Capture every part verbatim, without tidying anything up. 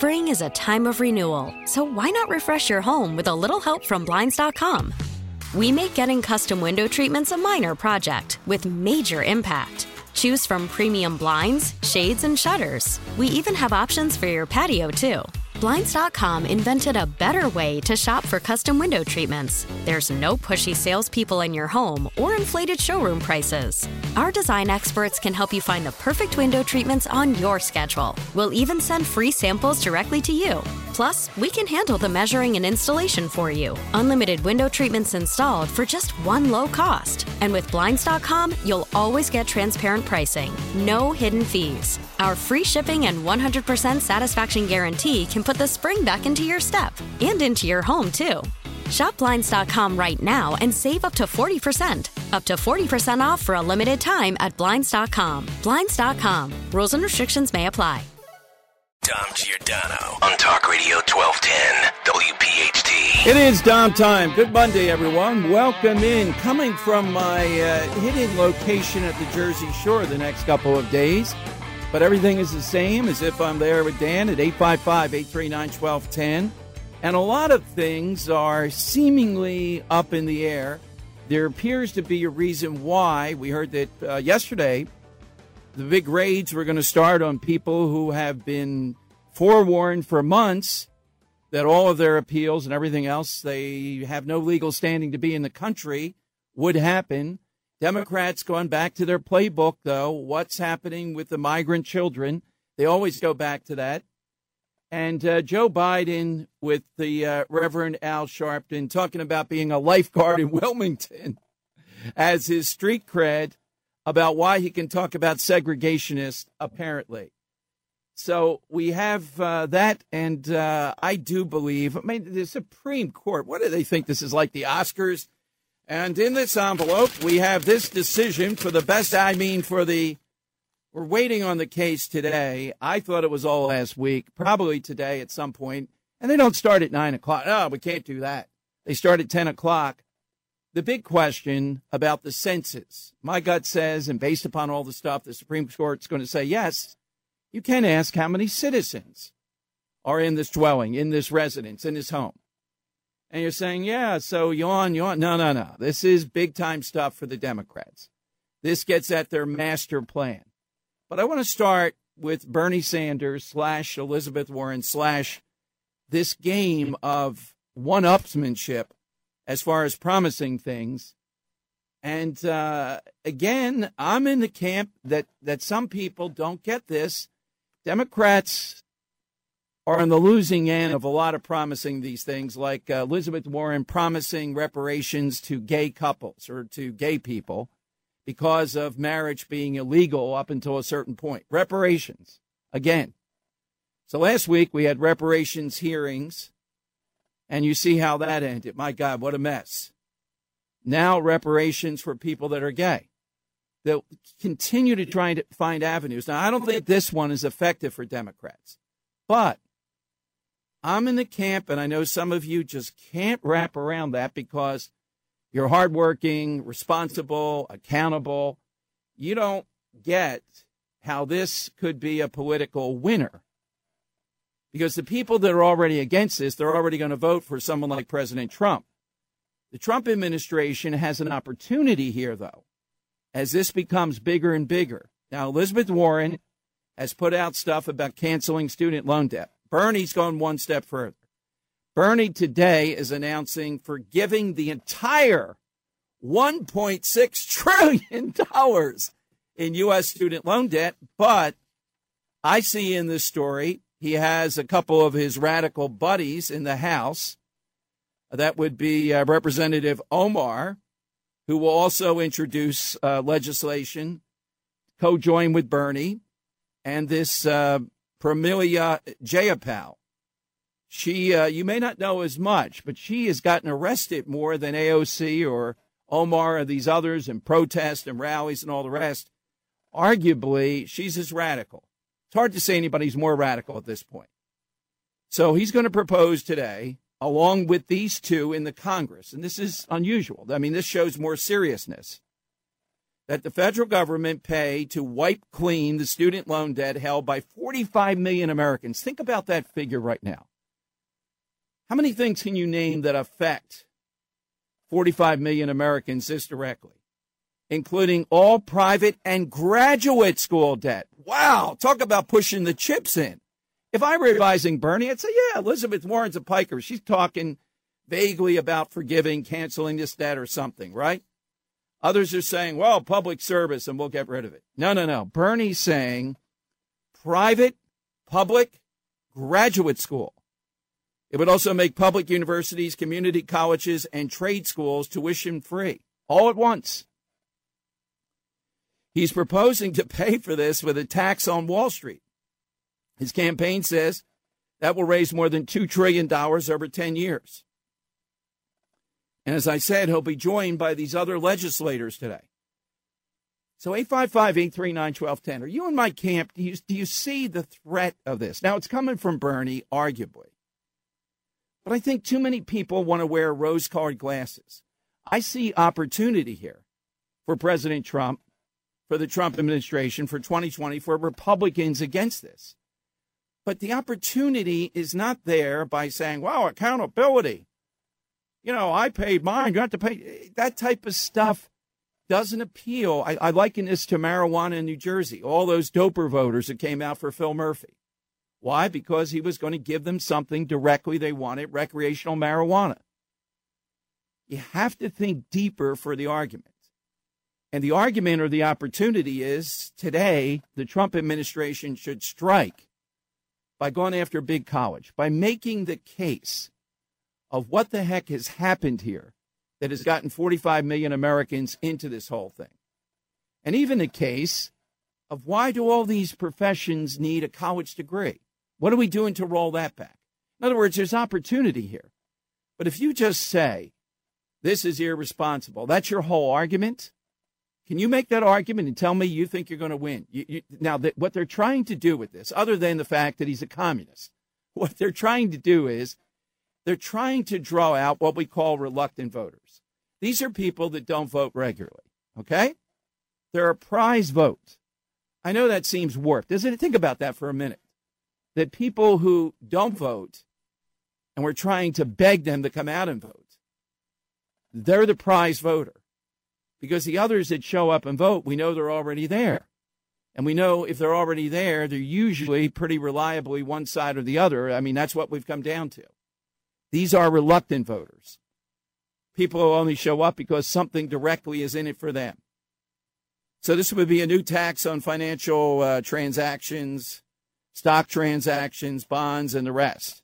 Spring is a time of renewal, so why not refresh your home with a little help from Blinds dot com? We make getting custom window treatments a minor project with major impact. Choose from premium blinds, shades, and shutters. We even have options for your patio, too. Blinds dot com invented a better way to shop for custom window treatments. There's no pushy salespeople in your home or inflated showroom prices. Our design experts can help you find the perfect window treatments on your schedule. We'll even send free samples directly to you. Plus, we can handle the measuring and installation for you. Unlimited window treatments installed for just one low cost. And with Blinds dot com, you'll always get transparent pricing. No hidden fees. Our free shipping and one hundred percent satisfaction guarantee can put the spring back into your step and into your home, too. Shop Blinds dot com right now and save up to forty percent. Up to forty percent off for a limited time at Blinds dot com. Blinds dot com. Rules and restrictions may apply. Dom Giordano on Talk Radio twelve ten W P H T. It is Dom time. Good Monday, everyone. Welcome in. Coming from my uh, hidden location at the Jersey Shore the next couple of days. But everything is the same as if I'm there with Dan at eight five five, eight three nine, one two one zero. And a lot of things are seemingly up in the air. There appears to be a reason why. We heard that uh, yesterday the big raids were going to start on people who have been forewarned for months that all of their appeals and everything else, they have no legal standing to be in the country, would happen. Democrats going back to their playbook, though. What's happening with the migrant children? They always go back to that. And uh, Joe Biden with the uh, Reverend Al Sharpton talking about being a lifeguard in Wilmington as his street cred about why he can talk about segregationists, apparently. So we have uh, that, and uh, I do believe, I mean, the Supreme Court, what do they think this is like, the Oscars? And in this envelope, we have this decision for the best, I mean, for the, we're waiting on the case today. I thought it was all last week, probably today at some point. And they don't start at nine o'clock. No, we can't do that. They start at ten o'clock. The big question about the census, my gut says, and based upon all the stuff, the Supreme Court's going to say, yes, you can ask how many citizens are in this dwelling, in this residence, in this home. And you're saying, yeah, so yawn, yawn. No, no, no. This is big-time stuff for the Democrats. This gets at their master plan. But I want to start with Bernie Sanders slash Elizabeth Warren slash this game of one-upsmanship as far as promising things. And uh, again, I'm in the camp that, that some people don't get this. Democrats are on the losing end of a lot of promising these things, like uh, Elizabeth Warren promising reparations to gay couples or to gay people because of marriage being illegal up until a certain point. Reparations, again. So last week we had reparations hearings. And you see how that ended. My God, what a mess. Now reparations for people that are gay. They'll continue to try to find avenues. Now, I don't think this one is effective for Democrats. But I'm in the camp, and I know some of you just can't wrap around that because you're hardworking, responsible, accountable. You don't get how this could be a political winner. Because the people that are already against this, they're already going to vote for someone like President Trump. The Trump administration has an opportunity here, though, as this becomes bigger and bigger. Now, Elizabeth Warren has put out stuff about canceling student loan debt. Bernie's gone one step further. Bernie today is announcing forgiving the entire one point six trillion dollars in U S student loan debt. But I see in this story, he has a couple of his radical buddies in the House. That would be uh, Representative Omar, who will also introduce uh, legislation, co-join with Bernie, and this uh, Pramila Jayapal. She, uh, you may not know as much, but she has gotten arrested more than A O C or Omar or these others in protests and rallies and all the rest. Arguably, she's as radical. It's hard to say anybody's more radical at this point. So he's going to propose today, along with these two in the Congress. And this is unusual. I mean, this shows more seriousness. that the federal government pay to wipe clean the student loan debt held by forty-five million Americans. Think about that figure right now. How many things can you name that affect forty-five million Americans this directly, including all private and graduate school debt? Wow, talk about pushing the chips in. If I were advising Bernie, I'd say, yeah, Elizabeth Warren's a piker. She's talking vaguely about forgiving, canceling this debt or something, right? Others are saying, well, public service and we'll get rid of it. No, no, no. Bernie's saying private, public, graduate school. It would also make public universities, community colleges, and trade schools tuition free all at once. He's proposing to pay for this with a tax on Wall Street. His campaign says that will raise more than two trillion dollars over ten years. And as I said, he'll be joined by these other legislators today. So eight five five, eight three nine, one two one zero. Are you in my camp? Do you, do you see the threat of this? Now, it's coming from Bernie, arguably. But I think too many people want to wear rose-colored glasses. I see opportunity here for President Trump, for the Trump administration, for twenty twenty, for Republicans against this. But the opportunity is not there by saying, wow, accountability. You know, I paid mine. You have to pay. That type of stuff doesn't appeal. I, I liken this to marijuana in New Jersey. All those doper voters that came out for Phil Murphy. Why? Because he was going to give them something directly they wanted, recreational marijuana. You have to think deeper for the argument. And the argument or the opportunity is today the Trump administration should strike by going after big college, by making the case of what the heck has happened here that has gotten forty-five million Americans into this whole thing. And even the case of why do all these professions need a college degree? What are we doing to roll that back? In other words, there's opportunity here. But if you just say, this is irresponsible, that's your whole argument, can you make that argument and tell me you think you're going to win? You, you, now, th- what they're trying to do with this, other than the fact that he's a communist, what they're trying to do is they're trying to draw out what we call reluctant voters. These are people that don't vote regularly, okay? They're a prize vote. I know that seems warped, doesn't it? Think about that for a minute. That people who don't vote, and we're trying to beg them to come out and vote, they're the prize voter. Because the others that show up and vote, we know they're already there. And we know if they're already there, they're usually pretty reliably one side or the other. I mean, that's what we've come down to. These are reluctant voters. People who only show up because something directly is in it for them. So this would be a new tax on financial uh, transactions, stock transactions, bonds, and the rest.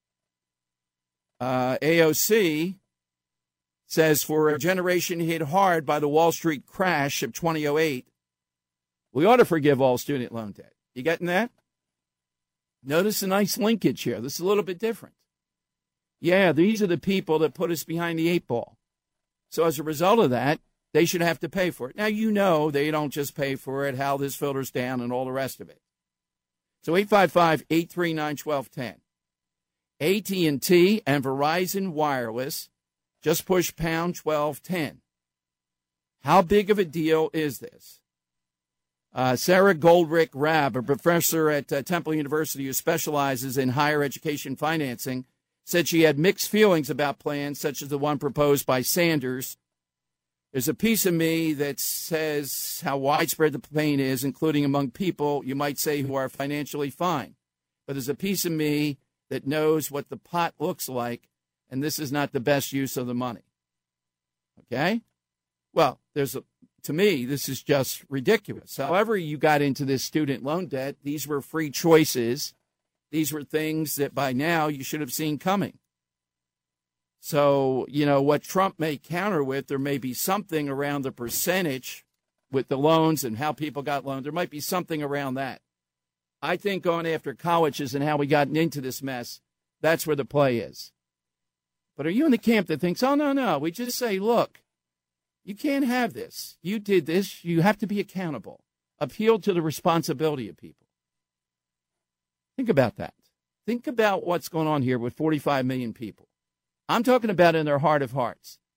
Uh, A O C says for a generation hit hard by the Wall Street crash of two thousand eight, we ought to forgive all student loan debt. You getting that? Notice a nice linkage here. This is a little bit different. Yeah, these are the people that put us behind the eight ball. So as a result of that, they should have to pay for it. Now, you know they don't just pay for it, how this filters down and all the rest of it. So eight five five, eight three nine, one two one zero. A T and T and Verizon Wireless just push pound twelve ten. How big of a deal is this? Uh, Sarah Goldrick Rabb, a professor at uh, Temple University who specializes in higher education financing, said she had mixed feelings about plans such as the one proposed by Sanders. There's a piece of me that says how widespread the pain is, including among people, you might say, who are financially fine. But there's a piece of me that knows what the pot looks like, and this is not the best use of the money. Okay? Well, there's a, to me, this is just ridiculous. However you got into this student loan debt, these were free choices. These were things that by now you should have seen coming. So, you know, what Trump may counter with, there may be something around the percentage with the loans and how people got loans. There might be something around that. I think going after colleges and how we gotten into this mess, that's where the play is. But are you in the camp that thinks, oh, no, no, we just say, look, you can't have this. You did this. You have to be accountable. Appeal to the responsibility of people. Think about that. Think about what's going on here with forty-five million people. I'm talking about in their heart of hearts.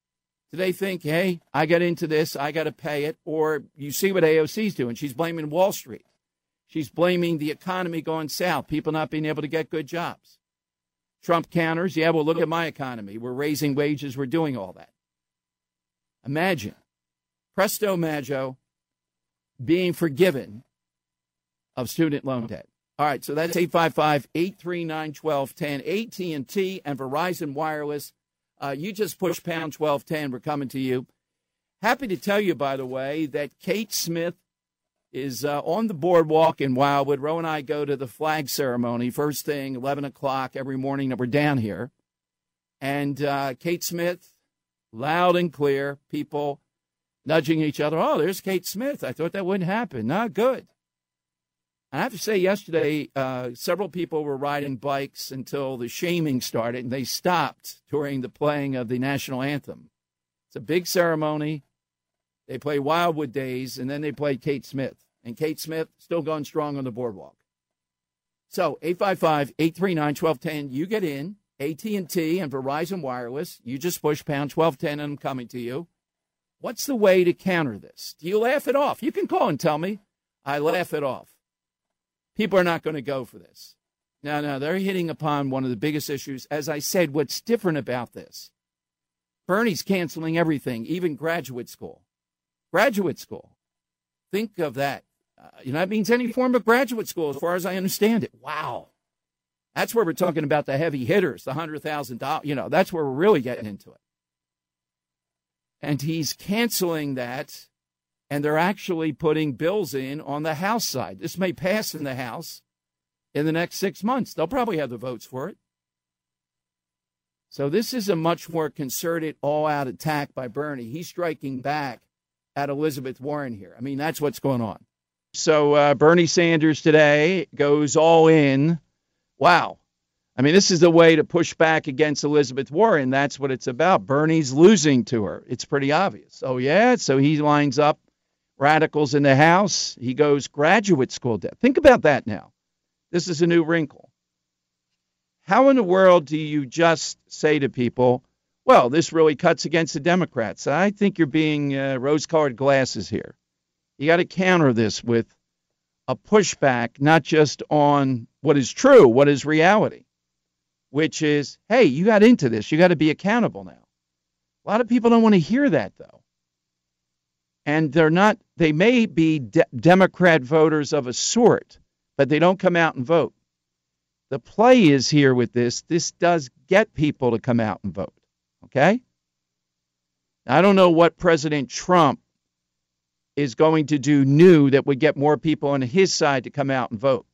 Do they think, hey, I got into this, I got to pay it? Or you see what A O C's doing. She's blaming Wall Street. She's blaming the economy going south, people not being able to get good jobs. Trump counters, yeah, well, look at my economy. We're raising wages. We're doing all that. Imagine, presto maggio, being forgiven of student loan debt. All right, so that's eight five five, eight three nine, one two one zero. A T and T and Verizon Wireless. Uh, you just push pound twelve ten. We're coming to you. Happy to tell you, by the way, that Kate Smith is uh, on the boardwalk in Wildwood. Ro and I go to the flag ceremony first thing, eleven o'clock every morning that we're down here. And uh, Kate Smith, loud and clear, people nudging each other. Oh, there's Kate Smith. I thought that wouldn't happen. Not good. I have to say, yesterday, uh, several people were riding bikes until the shaming started, and they stopped during the playing of the national anthem. It's a big ceremony. They play Wildwood Days, and then they play Kate Smith. And Kate Smith still going strong on the boardwalk. So, eight five five, eight three nine, one two one zero. You get in. A T and T and Verizon Wireless. You just push pound twelve ten, and I'm coming to you. What's the way to counter this? Do you laugh it off? You can call and tell me. I laugh it off. People are not going to go for this. No, no, they're hitting upon one of the biggest issues. As I said, what's different about this? Bernie's canceling everything, even graduate school. Graduate school. Think of that. Uh, you know, that means any form of graduate school, as far as I understand it. Wow. That's where we're talking about the heavy hitters, the one hundred thousand dollars. You know, that's where we're really getting into it. And he's canceling that. And they're actually putting bills in on the House side. This may pass in the House in the next six months. They'll probably have the votes for it. So this is a much more concerted, all-out attack by Bernie. He's striking back at Elizabeth Warren here. I mean, that's what's going on. So uh, Bernie Sanders today goes all in. Wow. I mean, this is the way to push back against Elizabeth Warren. That's what it's about. Bernie's losing to her. It's pretty obvious. Oh, yeah? So he lines up radicals in the House. He goes graduate school debt. Think about that now. This is a new wrinkle. How in the world do you just say to people, well, this really cuts against the Democrats? I think you're being uh, rose-colored glasses here. You got to counter this with a pushback, not just on what is true, what is reality, which is, hey, you got into this. You got to be accountable now. A lot of people don't want to hear that, though. And they're not, they may be de- Democrat voters of a sort, but they don't come out and vote. The play is here with this. This does get people to come out and vote. Okay? I don't know what President Trump is going to do new that would get more people on his side to come out and vote.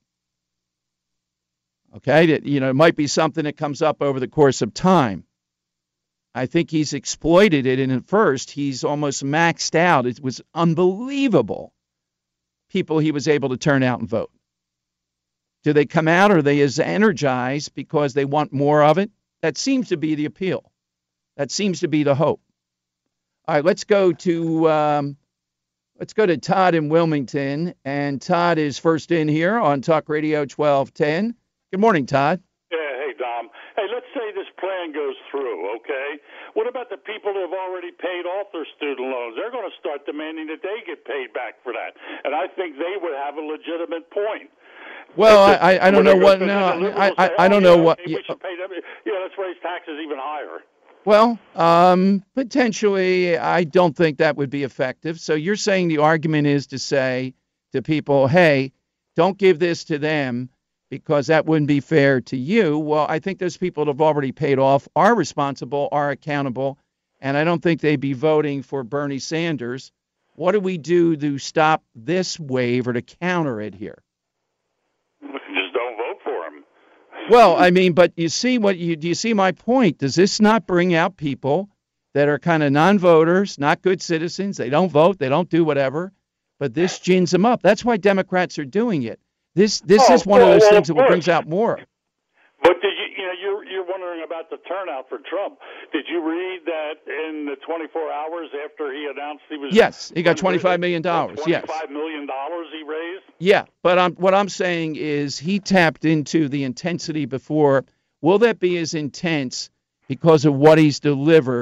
Okay? That, you know, it might be something that comes up over the course of time. I think he's exploited it, and at first he's almost maxed out. It was unbelievable people he was able to turn out and vote. Do they come out, or are they as energized because they want more of it? That seems to be the appeal. That seems to be the hope. All right, let's go to um, let's go to Todd in Wilmington, and Todd is first in here on Talk Radio twelve ten. Good morning, Todd. Yeah, hey, Dom. Hey, let's say this plan goes through, okay? What about the people who have already paid off their student loans? They're going to start demanding that they get paid back for that. And I think they would have a legitimate point. Well, I, I don't know what, no, I, I, I don't know what. We should pay them. Yeah, let's raise taxes even higher. Well, um, potentially, I don't think that would be effective. So you're saying the argument is to say to people, hey, don't give this to them, because that wouldn't be fair to you. Well, I think those people that have already paid off are responsible, are accountable, and I don't think they'd be voting for Bernie Sanders. What do we do to stop this wave or to counter it here? Just don't vote for him. Well, I mean, but you see what you do you see my point? Does this not bring out people that are kind of non-voters, not good citizens? They don't vote, they don't do whatever, but this gins them up. That's why Democrats are doing it. This this oh, is one well, of those well, things that brings out more. But did you, you know, you're you're wondering about the turnout for Trump. Did you read that in the twenty-four hours after he announced he was? Yes, he got twenty-five million dollars. Yes, twenty-five million dollars he raised. Yeah, but I'm, what I'm saying is he tapped into the intensity before. Will that be as intense because of what he's delivered,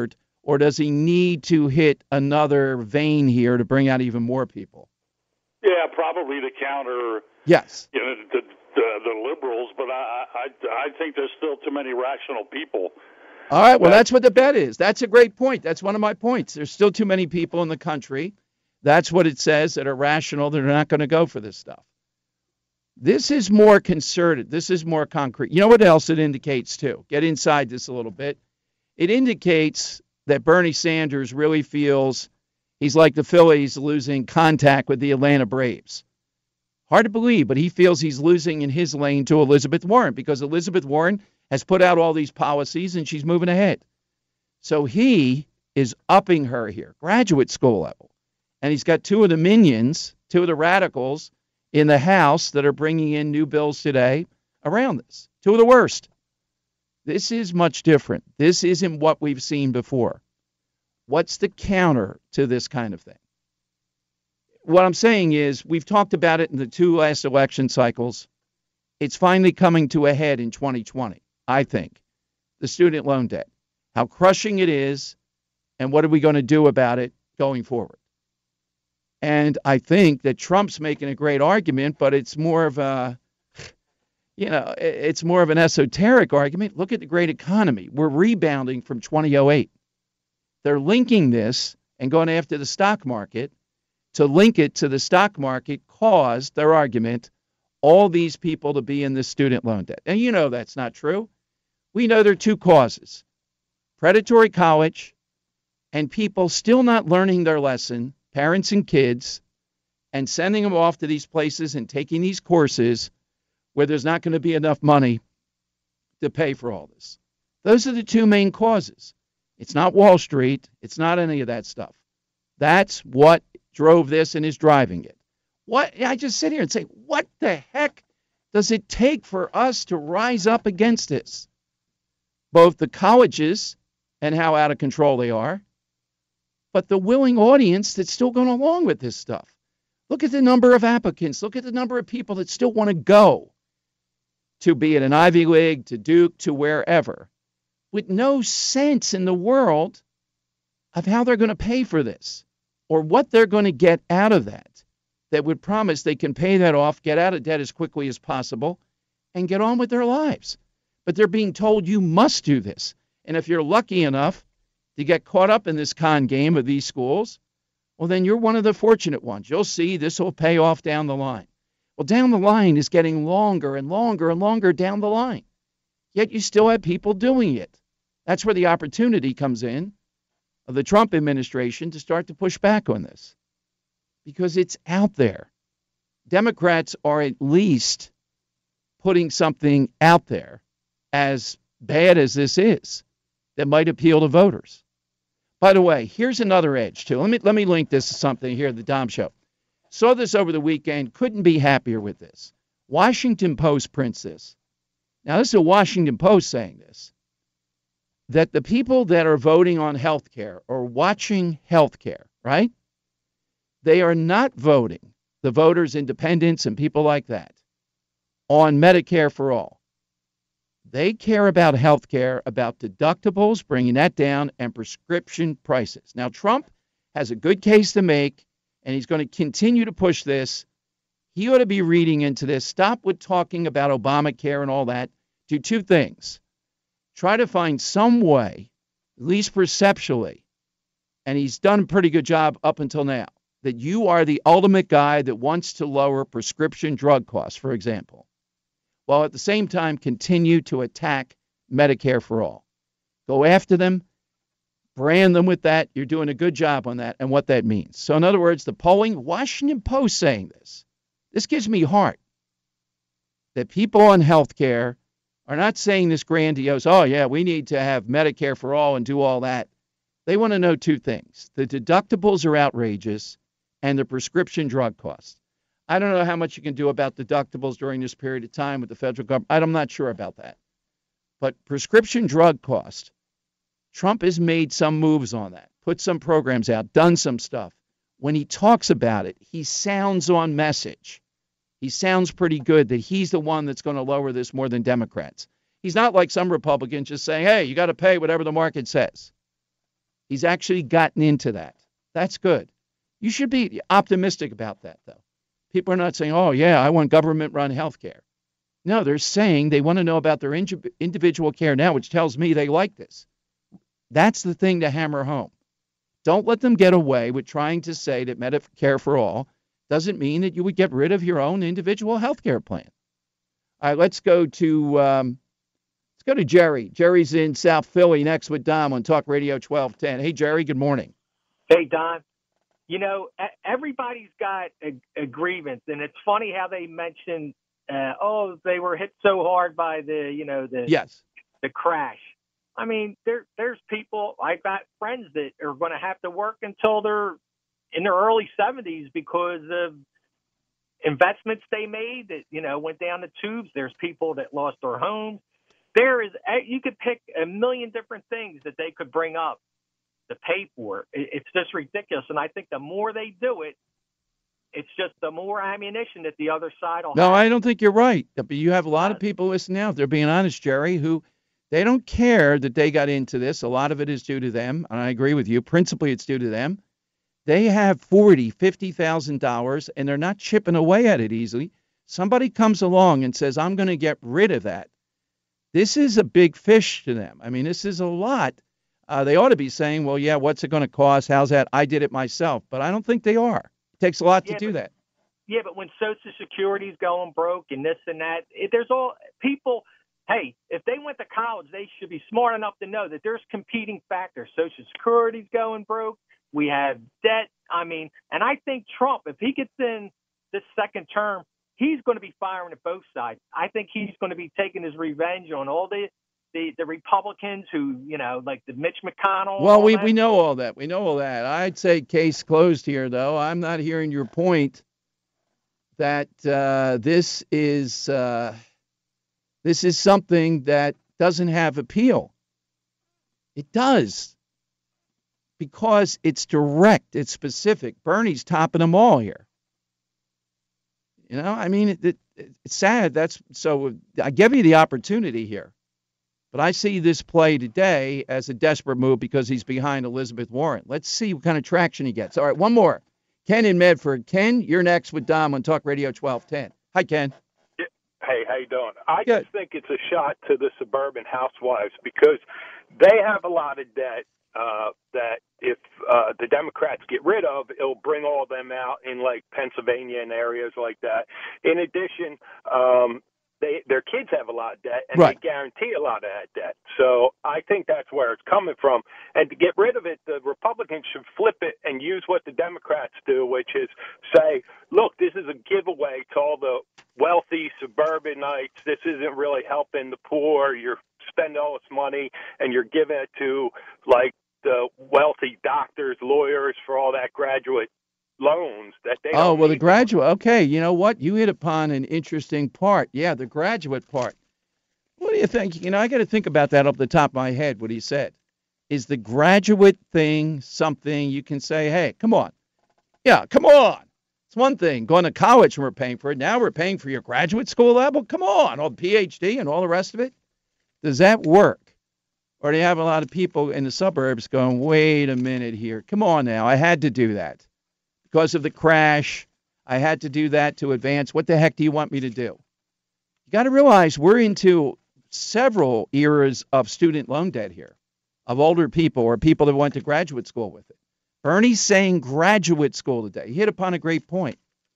Or does he need to hit another vein here to bring out even more people? Yeah, probably to counter yes. you know, the, the, the liberals, but I, I, I think there's still too many rational people. All right, well, that's what the bet is. That's a great point. That's one of my points. There's still too many people in the country. That's what it says, that are rational. They're not going to go for this stuff. This is more concerted. This is more concrete. You know what else it indicates, too? Get inside this a little bit. It indicates that Bernie Sanders really feels he's like the Phillies losing contact with the Atlanta Braves. Hard to believe, but he feels he's losing in his lane to Elizabeth Warren because Elizabeth Warren has put out all these policies and she's moving ahead. So he is upping her here, graduate school level. And he's got two of the minions, two of the radicals in the House that are bringing in new bills today around this. Two of the worst. This is much different. This isn't what we've seen before. What's the counter to this kind of thing? What I'm saying is we've talked about it in the two last election cycles. It's finally coming to a head in twenty twenty, I think. The student loan debt, how crushing it is, and what are we going to do about it going forward? And I think that Trump's making a great argument, but it's more of a, you know, it's more of an esoteric argument. Look at the great economy. We're rebounding from two thousand eight. They're linking this and going after the stock market. To link it to the stock market caused their argument, all these people to be in this student loan debt. And you know that's not true. We know there are two causes. Predatory college and people still not learning their lesson, parents and kids, and sending them off to these places and taking these courses where there's not going to be enough money to pay for all this. Those are the two main causes. It's not Wall Street. It's not any of that stuff. That's what drove this and is driving it. What I just sit here and say, what the heck does it take for us to rise up against this? Both the colleges and how out of control they are, but the willing audience that's still going along with this stuff. Look at the number of applicants. Look at the number of people that still want to go to be at an Ivy League, to Duke, to wherever, with no sense in the world of how they're going to pay for this or what they're going to get out of that, that would promise they can pay that off, get out of debt as quickly as possible, and get on with their lives. But they're being told you must do this. And if you're lucky enough to get caught up in this con game of these schools, well, then you're one of the fortunate ones. You'll see this will pay off down the line. Well, down the line is getting longer and longer and longer down the line. Yet you still have people doing it. That's where the opportunity comes in of the Trump administration to start to push back on this, because it's out there. Democrats are at least putting something out there, as bad as this is, that might appeal to voters. By the way, here's another edge, too. Let me let me link this to something here at the Dom Show. Saw this over the weekend. Couldn't be happier with this. Washington Post prints this. Now, this is a Washington Post saying this, that the people that are voting on health care or watching health care, right, they are not voting, the voters, independents, and people like that, on Medicare for all. They care about health care, about deductibles, bringing that down, and prescription prices. Now, Trump has a good case to make, and he's going to continue to push this. He ought to be reading into this. Stop with talking about Obamacare and all that. Do two things. Try to find some way, at least perceptually, and he's done a pretty good job up until now, that you are the ultimate guy that wants to lower prescription drug costs, for example, while at the same time continue to attack Medicare for all. Go after them, brand them with that. You're doing a good job on that and what that means. So in other words, the polling, Washington Post saying this, this gives me heart that people on health care are not saying this grandiose, oh, yeah, we need to have Medicare for all and do all that. They want to know two things. The deductibles are outrageous and the prescription drug costs. I don't know how much you can do about deductibles during this period of time with the federal government. I'm not sure about that. But prescription drug cost, Trump has made some moves on that, put some programs out, done some stuff. When he talks about it, he sounds on message. He sounds pretty good that he's the one that's going to lower this more than Democrats. He's not like some Republicans just saying, hey, you got to pay whatever the market says. He's actually gotten into that. That's good. You should be optimistic about that, though. People are not saying, oh, yeah, I want government-run health care. No, they're saying they want to know about their individual care now, which tells me they like this. That's the thing to hammer home. Don't let them get away with trying to say that Medicare for all doesn't mean that you would get rid of your own individual health care plan. All right, let's go to um, let's go to Jerry. Jerry's in South Philly next with Dom on Talk Radio twelve ten. Hey, Jerry, good morning. Hey, Don. You know, everybody's got a, a grievance, and it's funny how they mention, uh, oh, they were hit so hard by the, you know, the yes. the crash. I mean, there there's people, I've got friends that are going to have to work until they're in their early seventies because of investments they made that, you know, went down the tubes. There's people that lost their homes. There is, you could pick a million different things that they could bring up to pay for it. It's just ridiculous. And I think the more they do it, it's just the more ammunition that the other side will no, have. No, I don't think you're right. But you have a lot of people listening out. They're being honest, Jerry, who they don't care that they got into this. A lot of it is due to them. And I agree with you. Principally, it's due to them. They have forty thousand dollars, fifty thousand dollars, and they're not chipping away at it easily. Somebody comes along and says, I'm going to get rid of that. This is a big fish to them. I mean, this is a lot. Uh, they ought to be saying, well, yeah, what's it going to cost? How's that? I did it myself. But I don't think they are. It takes a lot to yeah, do but, that. Yeah, but when Social Security's going broke and this and that, it, there's all people, hey, if they went to college, they should be smart enough to know that there's competing factors. Social Security's going broke. We have debt. I mean, and I think Trump, if he gets in this second term, he's going to be firing at both sides. I think he's going to be taking his revenge on all the The, the Republicans who, you know, like the Mitch McConnell. Well, we, we know all that. We know all that. I'd say case closed here, though. I'm not hearing your point that uh, this is uh, this is something that doesn't have appeal. It does. Because it's direct. It's specific. Bernie's topping them all here. You know, I mean, it, it, it's sad. That's so I give you the opportunity here. But I see this play today as a desperate move because he's behind Elizabeth Warren. Let's see what kind of traction he gets. All right, one more. Ken in Medford. Ken, you're next with Dom on Talk Radio twelve ten. Hi, Ken. Hey, how you doing? I Good. just think it's a shot to the suburban housewives because they have a lot of debt uh, that if uh, the Democrats get rid of, it'll bring all of them out in, like, Pennsylvania and areas like that. In addition, um, They, their kids have a lot of debt, and right. they guarantee a lot of that debt. So I think that's where it's coming from. And to get rid of it, the Republicans should flip it and use what the Democrats do, which is say, look, this is a giveaway to all the wealthy suburbanites. This isn't really helping the poor. You're spending all this money, and you're giving it to, like, the wealthy doctors, lawyers for all that graduate loans that they oh don't well the need. graduate okay you know what you hit upon an interesting part. Yeah, the graduate part. What do you think? You know, I got to think about that off the top of my head. What he said is the graduate thing something you can say, hey, come on, yeah, come on. It's one thing going to college and we're paying for it. Now we're paying for your graduate school level. Come on, all P H D and all the rest of it. Does that work? Or do you have a lot of people in the suburbs going, wait a minute here, come on now, I had to do that because of the crash. I had to do that to advance. What the heck do you want me to do? You got to realize we're into several eras of student loan debt here, of older people or people that went to graduate school with it. Bernie's saying graduate school today. He hit upon a great point.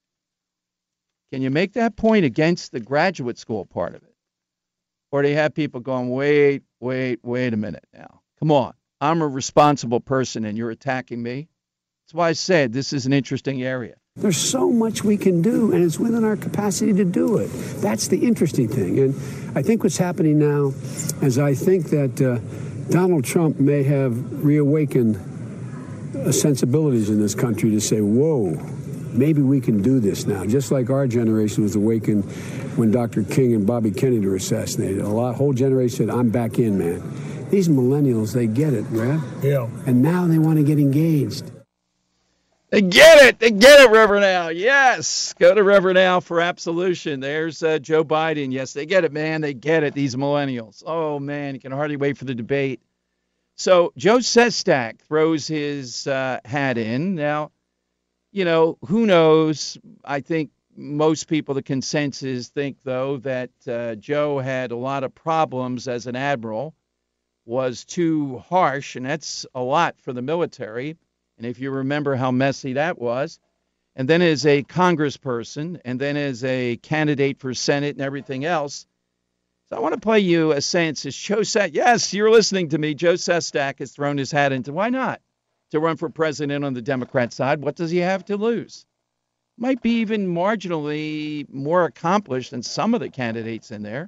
Can you make that point against the graduate school part of it? Or do you have people going, wait, wait, wait a minute now. Come on. I'm a responsible person and you're attacking me. That's why I said this is an interesting area. There's so much we can do, and it's within our capacity to do it. That's the interesting thing. And I think what's happening now is I think that uh, Donald Trump may have reawakened uh, sensibilities in this country to say, whoa, maybe we can do this now. Just like our generation was awakened when Doctor King and Bobby Kennedy were assassinated. A lot, whole generation said, I'm back in, man. These millennials, they get it, Rev. Yeah. And now they want to get engaged. They get it. They get it, Reverend Al. Yes. Go to Reverend Al for absolution. There's uh, Joe Biden. Yes, they get it, man. They get it, these millennials. Oh, man, you can hardly wait for the debate. So Joe Sestak throws his uh, hat in. Now, you know, who knows? I think most people, the consensus think, though, that uh, Joe had a lot of problems as an admiral, was too harsh, and that's a lot for the military. And if you remember how messy that was, and then as a congressperson, and then as a candidate for Senate and everything else. So I want to play you a census. Joe Sestak, yes, you're listening to me. Joe Sestak has thrown his hat into, why not, to run for president on the Democrat side. What does he have to lose? Might be even marginally more accomplished than some of the candidates in there.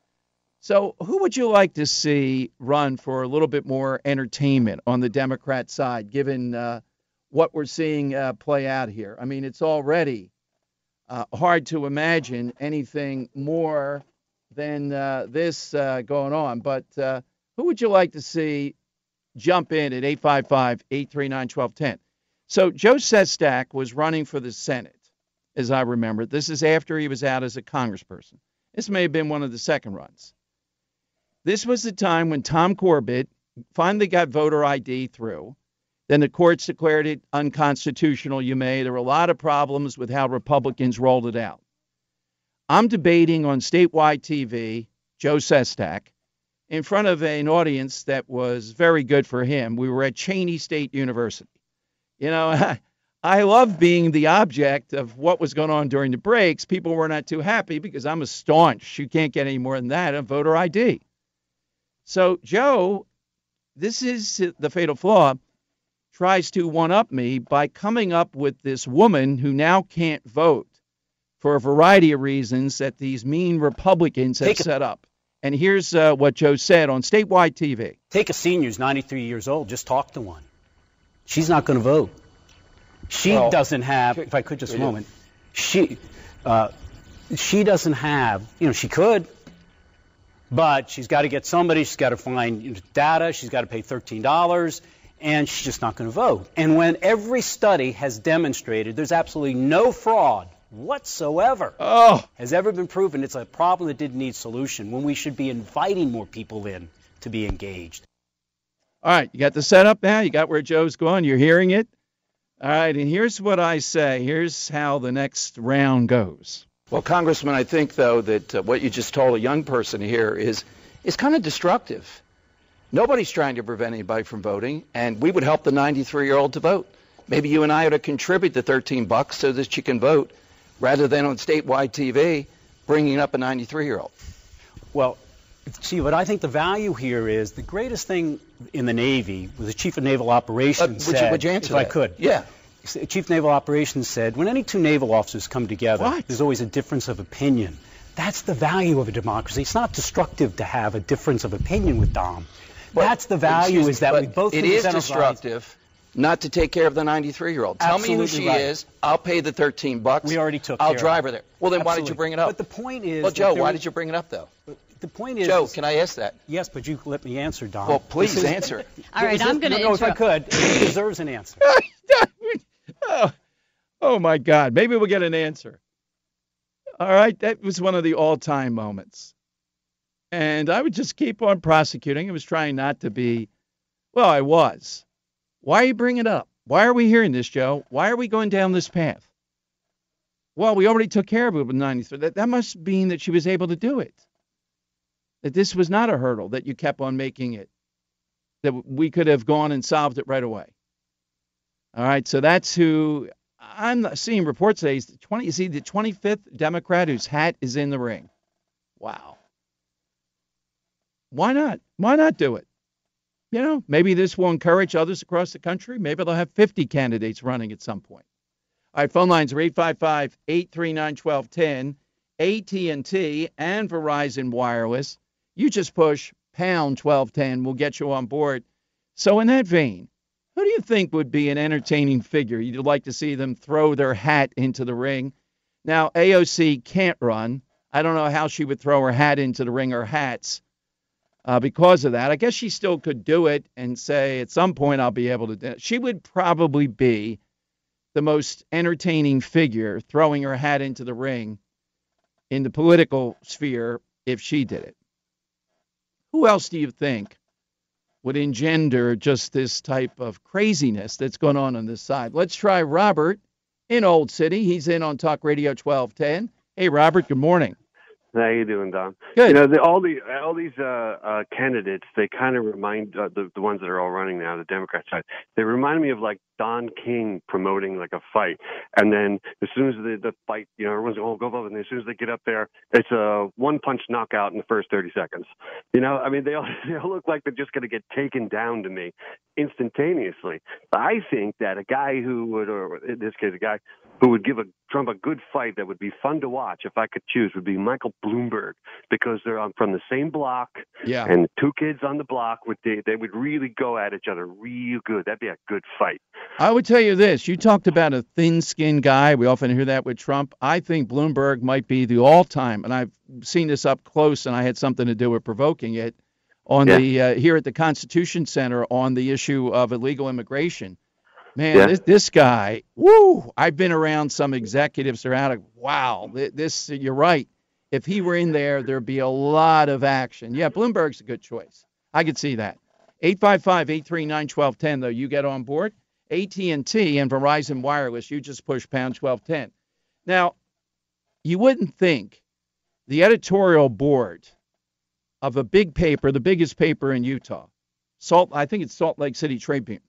So who would you like to see run for a little bit more entertainment on the Democrat side, given uh, what we're seeing uh, play out here? I mean, it's already uh, hard to imagine anything more than uh, this uh, going on. But uh, who would you like to see jump in at eight five five, eight three nine, one two one zero? So Joe Sestak was running for the Senate, as I remember. This is after he was out as a congressperson. This may have been one of the second runs. This was the time when Tom Corbett finally got voter I D through. Then the courts declared it unconstitutional. You may. There were a lot of problems with how Republicans rolled it out. I'm debating on statewide T V, Joe Sestak, in front of an audience that was very good for him. We were at Cheney State University. You know, I, I love being the object of what was going on during the breaks. People were not too happy because I'm a staunch, you can't get any more than that, on voter I D. So Joe, this is the fatal flaw, tries to one-up me by coming up with this woman who now can't vote for a variety of reasons that these mean Republicans have Take set up. And here's uh, what Joe said on statewide T V. Take a senior who's ninety-three years old, just talk to one. She's not going to vote. She well, doesn't have, if I could just a moment, she, uh, she doesn't have, you know, she could, but she's got to get somebody, she's got to find you know, data, she's got to pay thirteen dollars, and she's just not going to vote. And when every study has demonstrated there's absolutely no fraud whatsoever oh. has ever been proven, it's a problem that didn't need solution, when we should be inviting more people in to be engaged. All right, you got the setup now? You got where Joe's going? You're hearing it? All right, and here's what I say. Here's how the next round goes. Well, Congressman, I think, though, that uh, what you just told a young person here is is kind of destructive. Nobody's trying to prevent anybody from voting, and we would help the ninety-three-year-old to vote. Maybe you and I ought to contribute the thirteen bucks so that she can vote, rather than on statewide T V bringing up a ninety-three-year-old. Well, see, what I think the value here is the greatest thing in the Navy was the Chief of Naval Operations uh, would said, you, would you answer if that? I could. Yeah. Chief of Naval Operations said, when any two naval officers come together, what? there's always a difference of opinion. That's the value of a democracy. It's not destructive to have a difference of opinion with Dom. But, That's the value, me, is that we both it is destructive not to take care of the ninety-three-year-old. Tell me who she right. is. I'll pay the thirteen bucks. We already took I'll care drive of her there. Well, then Absolutely. Why did you bring it up? But the point is... Well, Joe, why was, did you bring it up, though? The point is... Joe, can I ask that? Yes, but you let me answer, Dom. Well, please answer. All right, I'm going to No, if I could, it deserves an answer. oh, oh, my God. Maybe we'll get an answer. All right, that was one of the all-time moments. And I would just keep on prosecuting. I was trying not to be... Well, I was. Why are you bringing it up? Why are we hearing this, Joe? Why are we going down this path? Well, we already took care of it with ninety-three. That, that must mean that she was able to do it. That this was not a hurdle, that you kept on making it. That we could have gone and solved it right away. All right, so that's who... I'm seeing reports today. He's the twenty, is he the twenty-fifth Democrat whose hat is in the ring? Wow. Why not? Why not do it? You know, maybe this will encourage others across the country. Maybe they'll have fifty candidates running at some point. All right, phone lines are eight five five, eight three nine, one two one zero, A T and T and Verizon Wireless. You just push pound twelve ten. We'll get you on board. So in that vein, who do you think would be an entertaining figure you'd like to see them throw their hat into the ring? Now, A O C can't run. I don't know how she would throw her hat into the ring or hats. Uh, because of that, I guess she still could do it and say at some point I'll be able to do it. She would probably be the most entertaining figure throwing her hat into the ring in the political sphere if she did it. Who else do you think would engender just this type of craziness that's going on on this side. Let's try Robert in Old City. He's in on Talk Radio twelve ten. Hey, Robert, good morning. How you doing, Don? Good. You know, the, all the all these uh, uh, candidates, they kind of remind uh, the the ones that are all running now, the Democrat side. They remind me of like Don King promoting like a fight, and then as soon as the the fight, you know, everyone's going, oh, go, go, and as soon as they get up there, it's a one punch knockout in the first thirty seconds. You know, I mean, they all they all look like they're just going to get taken down to me instantaneously. But I think that a guy who would, or in this case, a guy who would give a Trump a good fight that would be fun to watch, if I could choose, would be Michael Bloomberg, because they're um, from the same block, yeah. and two kids on the block, would they, they would really go at each other real good. That'd be a good fight. I would tell you this. You talked about a thin-skinned guy. We often hear that with Trump. I think Bloomberg might be the all-time, and I've seen this up close, and I had something to do with provoking it, on yeah. the uh, here at the Constitution Center on the issue of illegal immigration. Man, yeah. this, this guy, woo, I've been around some executives that are out of, wow, this, you're right. If he were in there, there'd be a lot of action. Yeah, Bloomberg's a good choice. I could see that. eight five five, eight three nine, one two one zero, though, you get on board. A T and T and Verizon Wireless, you just push pound twelve ten. Now, you wouldn't think the editorial board of a big paper, the biggest paper in Utah, Salt, I think it's Salt Lake City Tribune,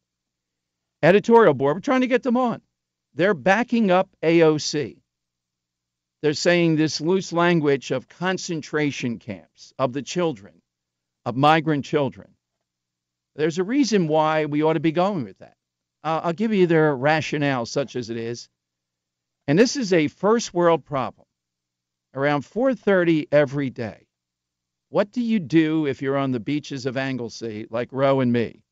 editorial board, we're trying to get them on. They're backing up A O C. They're saying this loose language of concentration camps, of the children, of migrant children. There's a reason why we ought to be going with that. Uh, I'll give you their rationale, such as it is. And this is a first world problem. Around four thirty every day. What do you do if you're on the beaches of Anglesey, like Roe and me,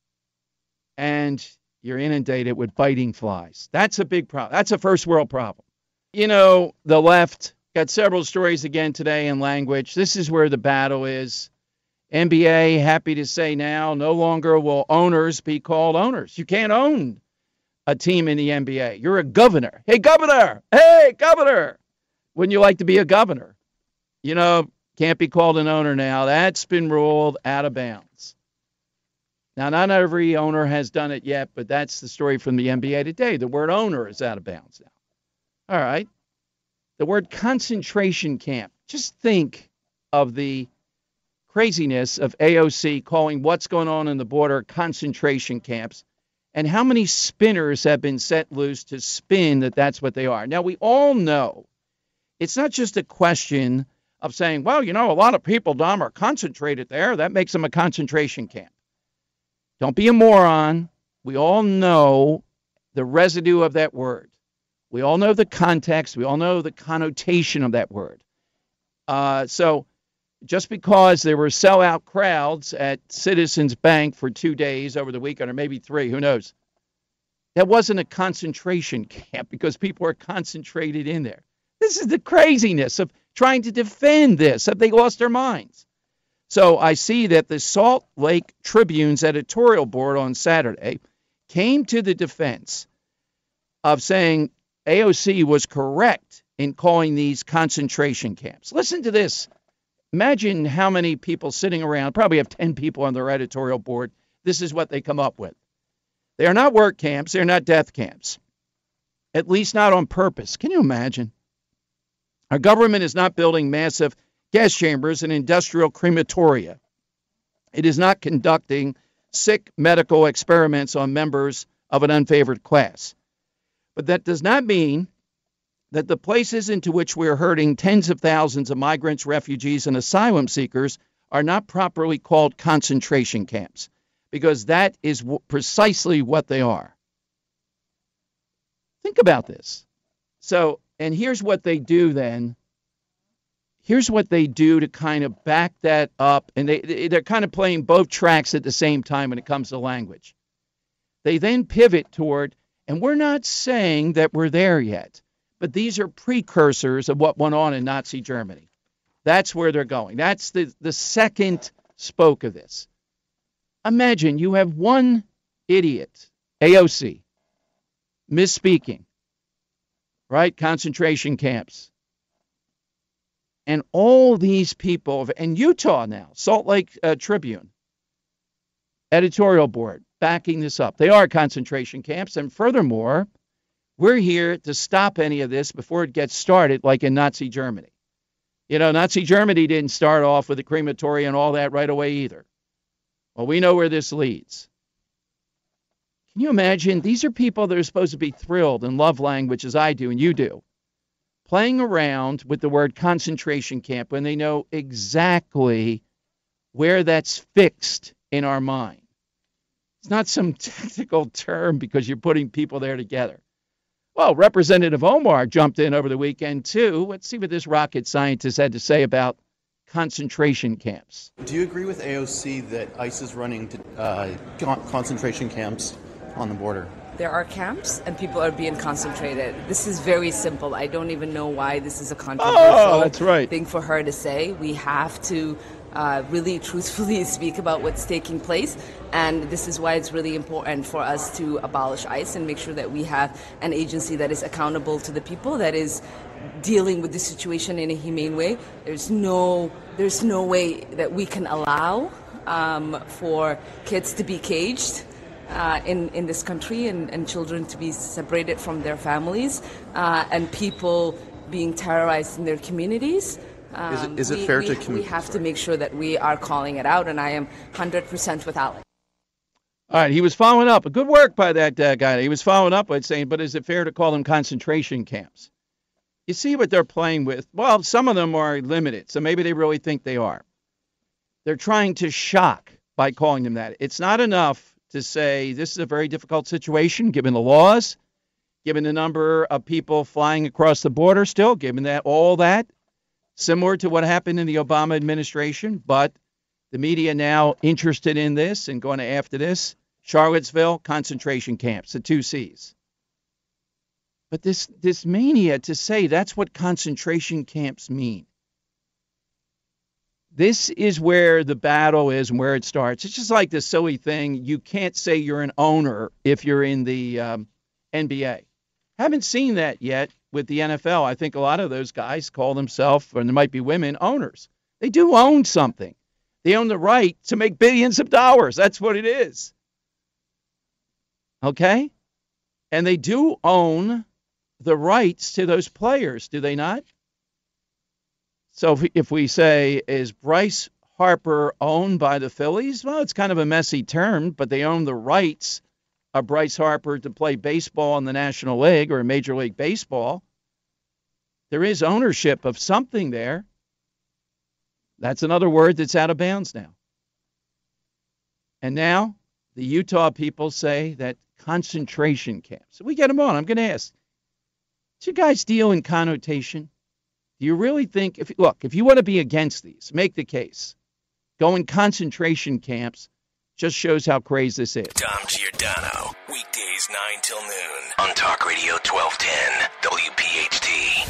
and you're inundated with biting flies? That's a big problem. That's a first world problem. You know, the left got several stories again today in language. This is where the battle is. N B A, happy to say now, no longer will owners be called owners. You can't own a team in the N B A. You're a governor. Hey, governor. Hey, governor. Wouldn't you like to be a governor? You know, can't be called an owner now. That's been ruled out of bounds. Now, not every owner has done it yet, but that's the story from the N B A today. The word owner is out of bounds now. All right. The word concentration camp. Just think of the craziness of A O C calling what's going on in the border concentration camps, and how many spinners have been set loose to spin that that's what they are. Now, we all know it's not just a question of saying, well, you know, a lot of people, Dom, are concentrated there. That makes them a concentration camp. Don't be a moron. We all know the residue of that word. We all know the context. We all know the connotation of that word. Uh, so just because there were sellout crowds at Citizens Bank for two days over the weekend, or maybe three, who knows, that wasn't a concentration camp because people are concentrated in there. This is the craziness of trying to defend this. Have they lost their minds? So I see that the Salt Lake Tribune's editorial board on Saturday came to the defense of saying A O C was correct in calling these concentration camps. Listen to this. Imagine how many people sitting around, probably have ten people on their editorial board. This is what they come up with. They are not work camps. They're not death camps. At least not on purpose. Can you imagine? Our government is not building massive gas chambers and industrial crematoria. It is not conducting sick medical experiments on members of an unfavored class. But that does not mean that the places into which we are herding tens of thousands of migrants, refugees, and asylum seekers are not properly called concentration camps, because that is w- precisely what they are. Think about this. So, and here's what they do then. Here's what they do to kind of back that up. And they, they're kind of playing both tracks at the same time when it comes to language. They then pivot toward, and we're not saying that we're there yet, but these are precursors of what went on in Nazi Germany. That's where they're going. That's the, the second spoke of this. Imagine you have one idiot, A O C, misspeaking, right? Concentration camps. And all these people, and Utah now, Salt Lake uh, Tribune, editorial board backing this up. They are concentration camps. And furthermore, we're here to stop any of this before it gets started, like in Nazi Germany. You know, Nazi Germany didn't start off with a crematory and all that right away either. Well, we know where this leads. Can you imagine? These are people that are supposed to be thrilled and love language as I do and you do, playing around with the word concentration camp when they know exactly where that's fixed in our mind. It's not some technical term because you're putting people there together. Well, Representative Omar jumped in over the weekend, too. Let's see what this rocket scientist had to say about concentration camps. Do you agree with A O C that ICE is running to, uh, concentration camps on the border? There are camps and people are being concentrated. This is very simple. I don't even know why this is a controversial oh, that's right. thing for her to say. We have to uh, really truthfully speak about what's taking place. And this is why it's really important for us to abolish ICE and make sure that we have an agency that is accountable to the people, that is dealing with the situation in a humane way. There's no, there's no way that we can allow um, for kids to be caged Uh, in, in this country and, and children to be separated from their families uh, and people being terrorized in their communities. Um, is it, is it we, fair we, to... Com- we have to make sure that we are calling it out, and I am one hundred percent with Alex. All right, he was following up. Good work by that uh, guy. He was following up by saying, but is it fair to call them concentration camps? You see what they're playing with? Well, some of them are limited, so maybe they really think they are. They're trying to shock by calling them that. It's not enough to say this is a very difficult situation, given the laws, given the number of people flying across the border still, given that all that, similar to what happened in the Obama administration, but the media now interested in this and going after this. Charlottesville, concentration camps, the two C's. But this, this mania to say that's what concentration camps mean. This is where the battle is and where it starts. It's just like the silly thing. You can't say you're an owner if you're in the um, N B A. Haven't seen that yet with the N F L. I think a lot of those guys call themselves, or there might be women, owners. They do own something. They own the right to make billions of dollars. That's what it is. Okay? And they do own the rights to those players, do they not? So if we, if we say, is Bryce Harper owned by the Phillies? Well, it's kind of a messy term, but they own the rights of Bryce Harper to play baseball in the National League or Major League Baseball. There is ownership of something there. That's another word that's out of bounds now. And now the Utah people say that concentration camps. So we get them on. I'm going to ask, does you guys deal in connotation? Do you really think, if look, if you want to be against these, make the case. Going concentration camps just shows how crazy this is. Dom Giordano, weekdays nine till noon on Talk Radio twelve ten W P H T.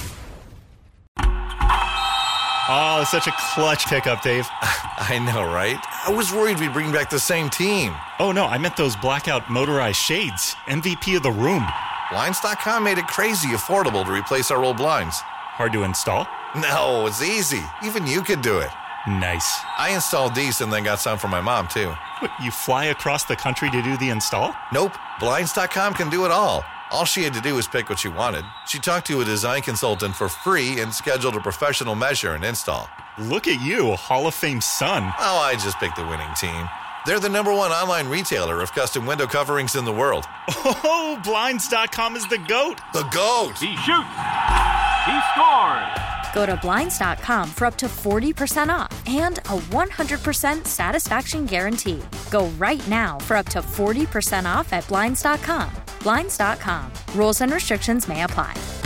Oh, such a clutch pickup, Dave. I know, right? I was worried we'd bring back the same team. Oh, no, I meant those blackout motorized shades. M V P of the room. Blinds dot com made it crazy affordable to replace our old blinds. Hard to install? No, it's easy. Even you could do it. Nice. I installed these and then got some for my mom, too. What, you fly across the country to do the install? Nope. Blinds dot com can do it all. All she had to do was pick what she wanted. She talked to a design consultant for free and scheduled a professional measure and install. Look at you, Hall of Fame son. Oh, I just picked the winning team. They're the number one online retailer of custom window coverings in the world. Oh, Blinds dot com is the GOAT. The GOAT. He shoots. He scores. Go to Blinds dot com for up to forty percent off and a one hundred percent satisfaction guarantee. Go right now for up to forty percent off at Blinds dot com. Blinds dot com. Rules and restrictions may apply.